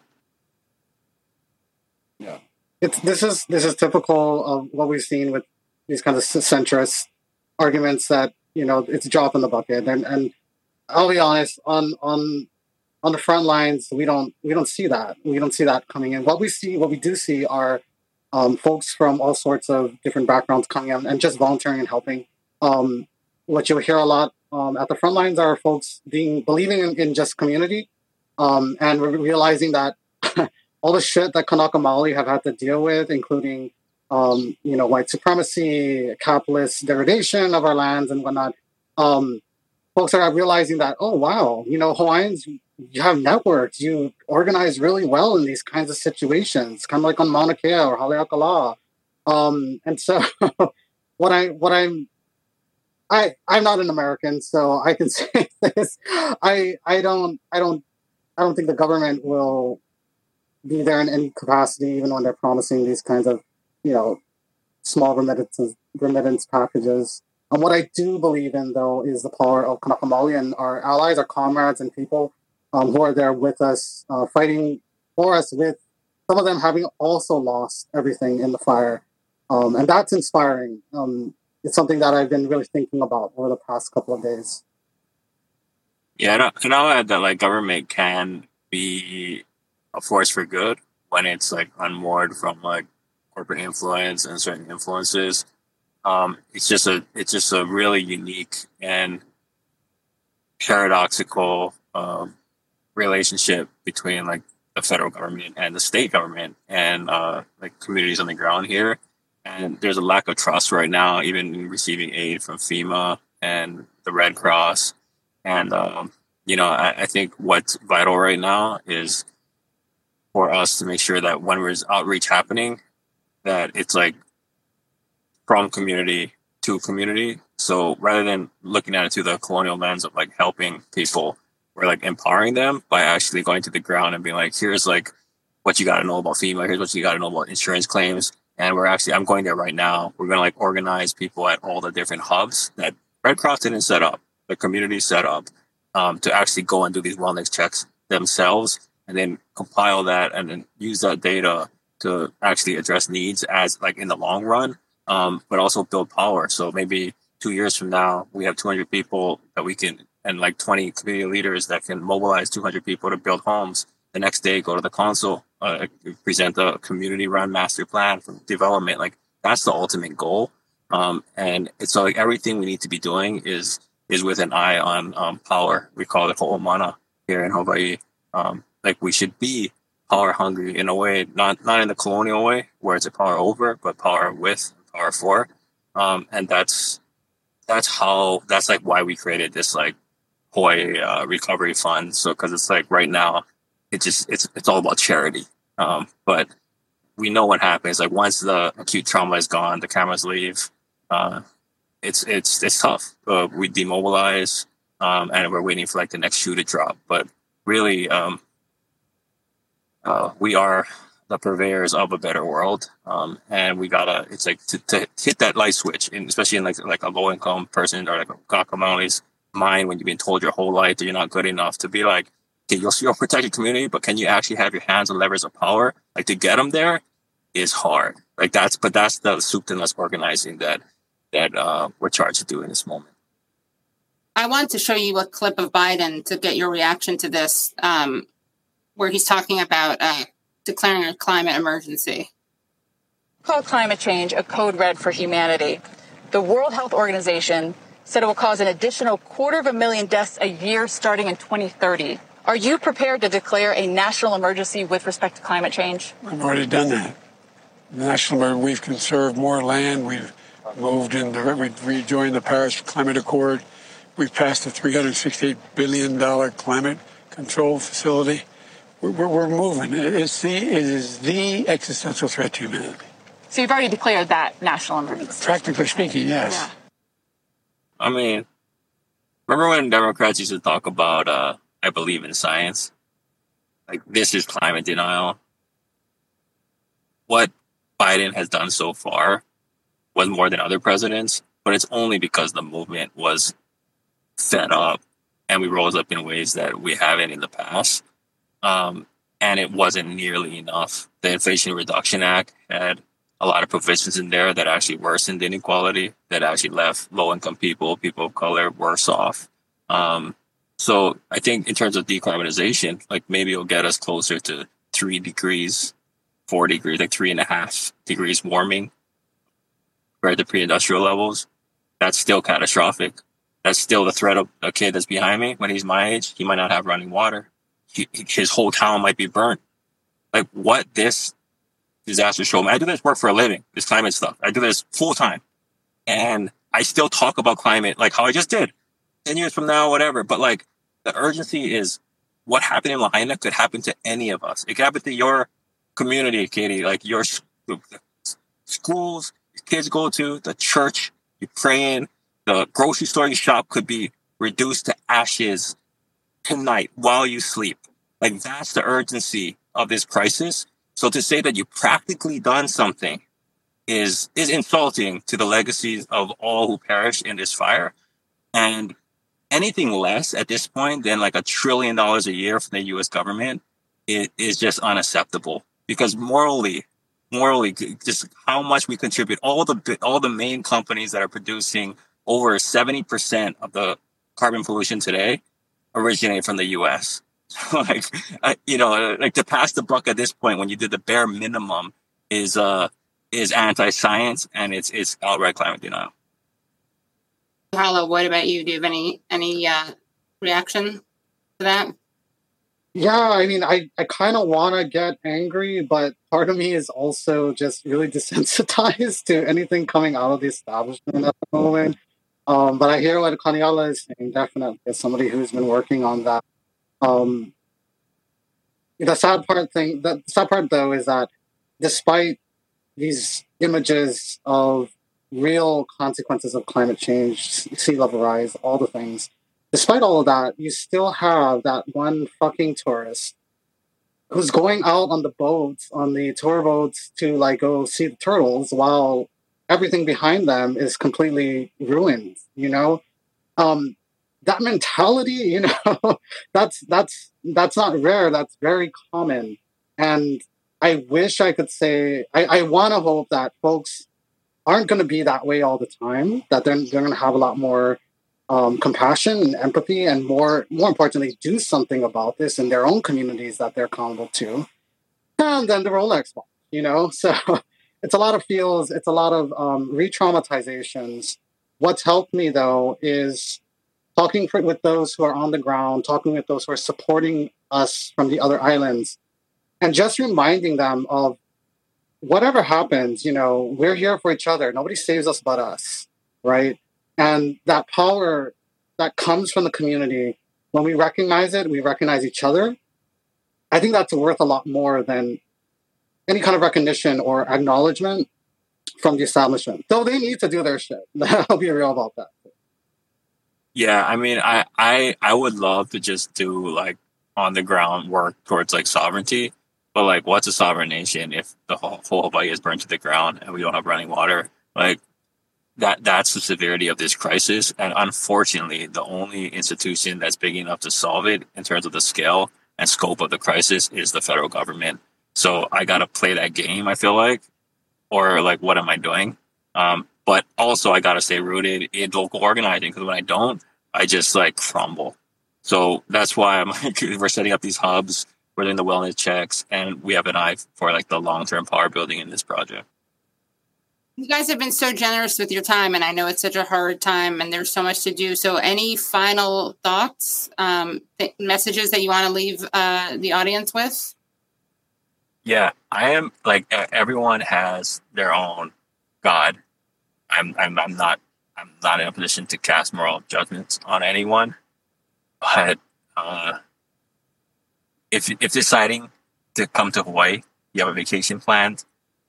Yeah, this is typical of what we've seen with these kinds of centrist arguments that, you know, it's a drop in the bucket. And I'll be honest, on the front lines, we don't see that. We don't see that coming in. What we do see are folks from all sorts of different backgrounds coming in and just volunteering and helping. What you'll hear a lot at the front lines are folks believing in just community, and realizing that all the shit that Kanaka Maoli have had to deal with, including white supremacy, capitalist degradation of our lands and whatnot, folks are realizing that, oh, wow, Hawaiians, you have networks, you organize really well in these kinds of situations, kind of like on Mauna Kea or Haleakala. And so I'm not an American, so I can say this. I don't think the government will be there in any capacity, even when they're promising these kinds of, small remittance packages. And what I do believe in, though, is the power of Kanaka Maoli and our allies, our comrades, and people who are there with us, fighting for us, with some of them having also lost everything in the fire. And that's inspiring. It's something that I've been really thinking about over the past couple of days. Yeah, and I'll add that government can be a force for good when it's unmoored from corporate influence and certain influences. It's just a really unique and paradoxical relationship between the federal government and the state government and communities on the ground here. And there's a lack of trust right now, even in receiving aid from FEMA and the Red Cross. And I think what's vital right now is for us to make sure that when there's outreach happening, that it's from community to community. So rather than looking at it through the colonial lens of helping people, we're empowering them by actually going to the ground and being here's what you got to know about FEMA. Here's what you got to know about insurance claims. And I'm going there right now. We're going to organize people at all the different hubs that Red Cross didn't set up, the community set up, to actually go and do these wellness checks themselves and then compile that and then use that data to actually address needs as in the long run, but also build power. So maybe 2 years from now, we have 200 people that we can, and 20 community leaders that can mobilize 200 people to build homes. The next day, go to the council, present a community-run master plan for development. That's the ultimate goal. And it's everything we need to be doing is with an eye on power. We call it ho'omana here in Hawaii. We should be power hungry in a way, not in the colonial way where it's a power over, but power with, power for. And that's why we created this Hawaii recovery fund. So, cause it's right now, it's all about charity. But we know what happens. Once the acute trauma is gone, the cameras leave. It's tough. We demobilize, and we're waiting for the next shoe to drop. But really, we are the purveyors of a better world. And we gotta, to hit that light switch, and especially in a low income person or a Kanaka Maoli's mind, when you've been told your whole life that you're not good enough, to be okay, you'll protect your community, but can you actually have your hands on levers of power? To get them there is hard. That's the soup to nuts organizing that we're charged to do in this moment. I want to show you a clip of Biden to get your reaction to this, where he's talking about declaring a climate emergency. Called climate change a code red for humanity. The World Health Organization said it will cause an additional 250,000 deaths a year starting in 2030. Are you prepared to declare a national emergency with respect to climate change? We've already done that. We've conserved more land. We've moved we've rejoined the Paris Climate Accord. We've passed the $368 billion climate control facility. We're moving. It is the existential threat to humanity. So you've already declared that national emergency? Practically speaking, yes. Yeah. I mean, remember when Democrats used to talk about, I believe in science? This is climate denial. What Biden has done so far was more than other presidents, but it's only because the movement was fed up and we rose up in ways that we haven't in the past. And it wasn't nearly enough. The Inflation Reduction Act had a lot of provisions in there that actually worsened inequality, that actually left low-income people of color worse off. So I think in terms of decarbonization, maybe it'll get us closer to 3 degrees, 4 degrees, 3.5 degrees warming compared to pre-industrial levels. That's still catastrophic. That's still the threat of a kid that's behind me. When he's my age, he might not have running water. His whole town might be burnt. What this disaster show. I do this work for a living, this climate stuff. I do this full time. And I still talk about climate like how I just did 10 years from now, whatever. But like the urgency is what happened in Lahaina could happen to any of us. It could happen to your community, Katie, like your schools, your kids go to, the church you pray in, the grocery store you shop could be reduced to ashes tonight while you sleep. Like that's the urgency of this crisis. So to say that you practically done something is insulting to the legacies of all who perished in this fire. And anything less at this point than like $1 trillion a year from the U.S. government, it is just unacceptable. Because morally, just how much we contribute, all the main companies that are producing over 70% of the carbon pollution today originate from the U.S. Like to pass the buck at this point when you did the bare minimum is anti-science and it's outright climate denial. Kahala, what about you? Do you have any reaction to that? Yeah, I mean, I kind of want to get angry, but part of me is also just really desensitized to anything coming out of the establishment at the moment. But I hear what Kaniala is saying, definitely, as somebody who's been working on that. The sad part, though, is that despite these images of real consequences of climate change, sea level rise, all the things, despite all of that, you still have that one fucking tourist who's going out on the boats, on the tour boats to like go see the turtles while everything behind them is completely ruined, you know? That mentality, you know, that's not rare. That's very common. And I wish I could say, I want to hope that folks aren't going to be that way all the time, that they're going to have a lot more compassion and empathy, and more importantly, do something about this in their own communities that they're accountable to, and then the Rolex watch, you know? So it's a lot of feels, it's a lot of re-traumatizations. What's helped me, though, is talking with those who are on the ground, talking with those who are supporting us from the other islands, and just reminding them of whatever happens, you know, we're here for each other. Nobody saves us but us, right? And that power that comes from the community, when we recognize it, we recognize each other. I think that's worth a lot more than any kind of recognition or acknowledgement from the establishment. Though they need to do their shit. I'll be real about that. Yeah, I mean, I would love to just do like on the ground work towards like sovereignty, but like, what's a sovereign nation if the whole Hawaii is burned to the ground and we don't have running water? Like that's the severity of this crisis, and unfortunately, the only institution that's big enough to solve it in terms of the scale and scope of the crisis is the federal government. So I gotta play that game. I feel like, or like, what am I doing? But also I got to stay rooted in local organizing, because when I don't, I just like crumble. So that's why I'm like, we're setting up these hubs, we're doing the wellness checks, and we have an eye for like the long-term power building in this project. You guys have been so generous with your time, and I know it's such a hard time and there's so much to do. So any final thoughts, messages that you want to leave the audience with? Yeah, I am like, everyone has their own God. I'm not in a position to cast moral judgments on anyone, but if deciding to come to Hawaii, you have a vacation planned,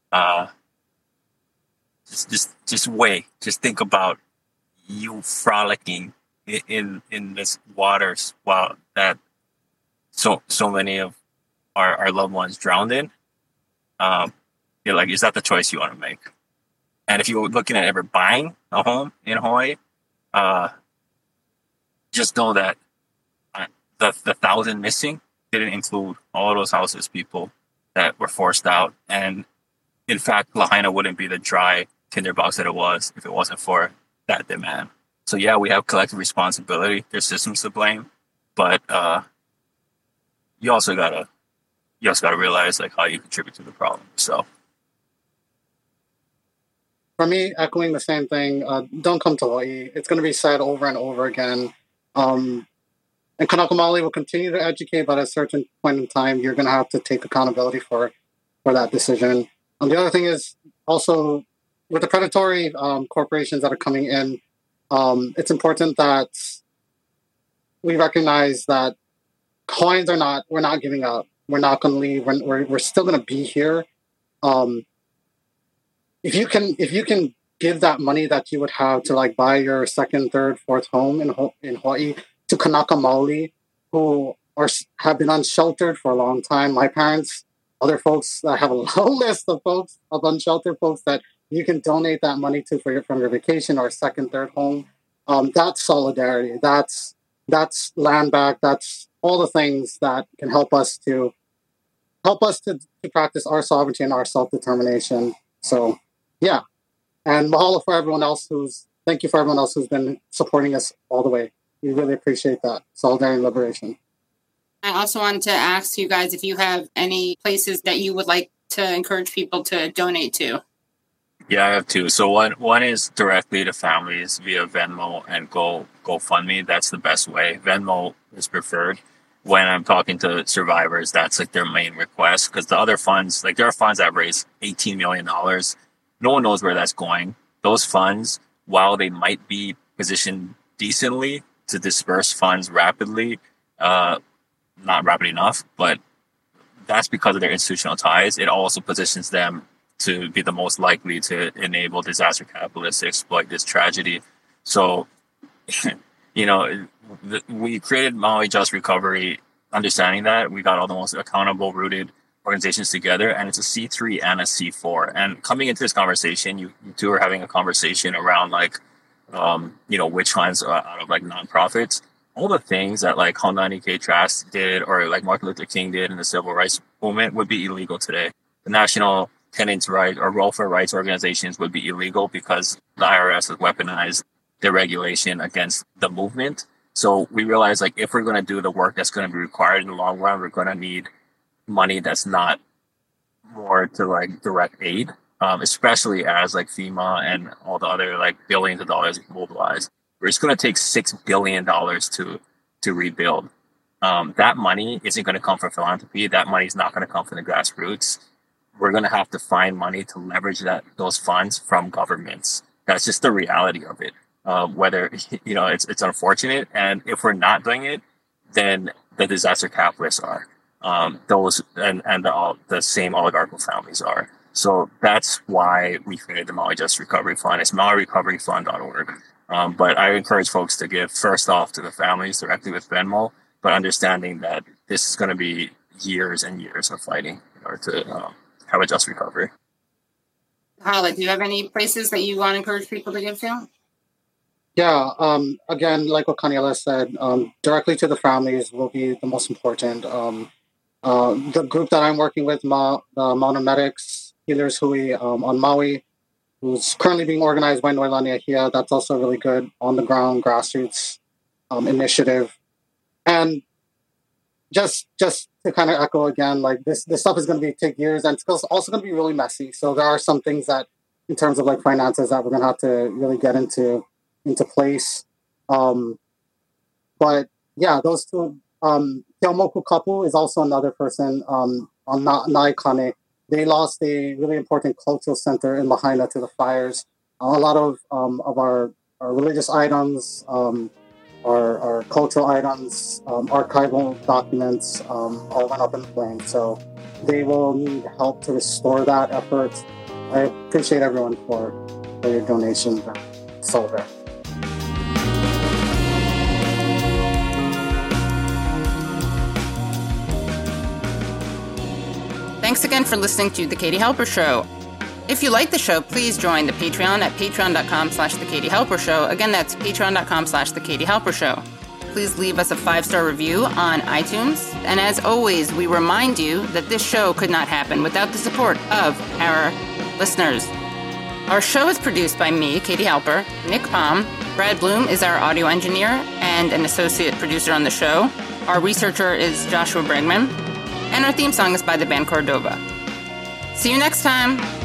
just wait. Just think about you frolicking in this waters while that so many of our loved ones drowned in. You're like, is that the choice you want to make? And if you're looking at ever buying a home in Hawaii, just know that the 1,000 missing didn't include all those houses, people that were forced out. And in fact, Lahaina wouldn't be the dry tinderbox that it was if it wasn't for that demand. So yeah, we have collective responsibility. There's systems to blame, but you also gotta realize like how you contribute to the problem. So. For me, echoing the same thing, don't come to Hawaii. It's going to be said over and over again. And Kanaka Maoli will continue to educate, but at a certain point in time, you're going to have to take accountability for that decision. The other thing is also with the predatory corporations that are coming in, it's important that we recognize that Hawaiians we're not giving up. We're not going to leave. We're still going to be here. If you can give that money that you would have to like buy your second, third, fourth home in Hawaii to Kanaka Maoli, who have been unsheltered for a long time. My parents, other folks that have a long list of folks, of unsheltered folks that you can donate that money to from your vacation or second, third home. That's solidarity. That's land back. That's all the things that can help us to practice our sovereignty and our self-determination. So, yeah. And mahalo for everyone else thank you for everyone else who's been supporting us all the way. We really appreciate that. Solidarity and liberation. I also wanted to ask you guys if you have any places that you would like to encourage people to donate to. Yeah, I have two. So one is directly to families via Venmo and GoFundMe. That's the best way. Venmo is preferred. When I'm talking to survivors, that's like their main request, because the other funds, like there are funds that raise $18 million. No one knows where that's going. Those funds, while they might be positioned decently to disperse funds rapidly, not rapid enough, but that's because of their institutional ties. It also positions them to be the most likely to enable disaster capitalists to exploit this tragedy. So, we created Maui Just Recovery, understanding that we got all the most accountable, rooted organizations together, and it's a C3 and a C4. And coming into this conversation, you two are having a conversation around which ones are out of like nonprofits. All the things that like Haunani K. Trask did or like Martin Luther King did in the civil rights movement would be illegal today. The National Tenants' Rights or welfare rights organizations would be illegal because the IRS has weaponized their regulation against the movement. So we realize like if we're going to do the work that's going to be required in the long run, we're going to need money that's not more to like direct aid, especially as like FEMA and all the other like billions of dollars mobilized. It's going to take $6 billion to rebuild. That money isn't going to come from philanthropy. That money is not going to come from the grassroots. We're going to have to find money to leverage those funds from governments. That's just the reality of it. Whether it's unfortunate, and if we're not doing it, then the disaster capitalists are. Those and the same oligarchical families are. So that's why we created the Maui Just Recovery Fund. It's MauiRecoveryFund.org. But I encourage folks to give first off to the families directly with Venmo, but understanding that this is going to be years and years of fighting in order to have a just recovery. Hala, do you have any places that you want to encourage people to give to? Yeah, again, like what Kaniela said, directly to the families will be the most important. The group that I'm working with, the Mauna Medics, Healers Hui on Maui, who's currently being organized by Noelani Ahia. That's also a really good on-the-ground grassroots initiative. And just to kind of echo again, like this stuff is going to take years, and it's also going to be really messy. So there are some things that, in terms of like finances, that we're going to have to really get into place. But yeah, those two. Keaumoku Kapu is also another person on Naikane. They lost a really important cultural center in Lahaina to the fires. A lot of our religious items, our cultural items, archival documents all went up in flames. So they will need help to restore that effort. I appreciate everyone for your donations and solidarity. Thanks again for listening to The Katie Halper Show. If you like the show, please join the Patreon at patreon.com/The Katie Halper Show. Again, that's patreon.com/The Katie Halper Show. Please leave us a 5-star review on iTunes. And as always, we remind you that this show could not happen without the support of our listeners. Our show is produced by me, Katie Halper, Nick Palm. Brad Bloom is our audio engineer and an associate producer on the show. Our researcher is Joshua Bregman. And our theme song is by the band Cordova. See you next time.